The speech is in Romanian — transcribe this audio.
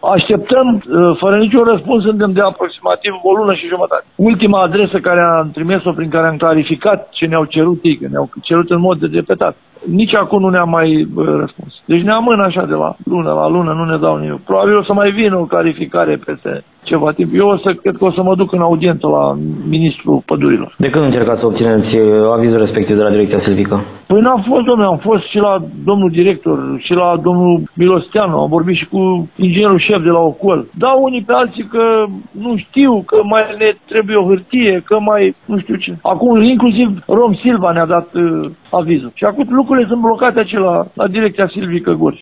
Așteptăm, fără niciun răspuns, suntem de aproximativ o lună și jumătate. Ultima adresă care am trimis-o, prin care am clarificat ce ne-au cerut ei, că ne-au cerut în mod repetat, nici acum nu ne-am mai răspuns. Deci ne amână așa de la lună, nu ne dau nimic. Probabil o să mai vină o clarificare peste ceva timp. Eu cred că o să mă duc în audiență la ministrul pădurilor. De când încercați să obțineți avizul respectiv de la Direcția Silvică? Păi n-am fost, domnule, am fost și la domnul director, și la domnul Milosteanu, am vorbit și cu inginerul șef de la Ocol. Dau unii pe alții că nu știu, că mai ne trebuie o hârtie, că mai nu știu ce. Acum inclusiv Rom Silva ne-a dat avizul. Și acum lucrurile sunt blocate la Direcția Silvică Gorj.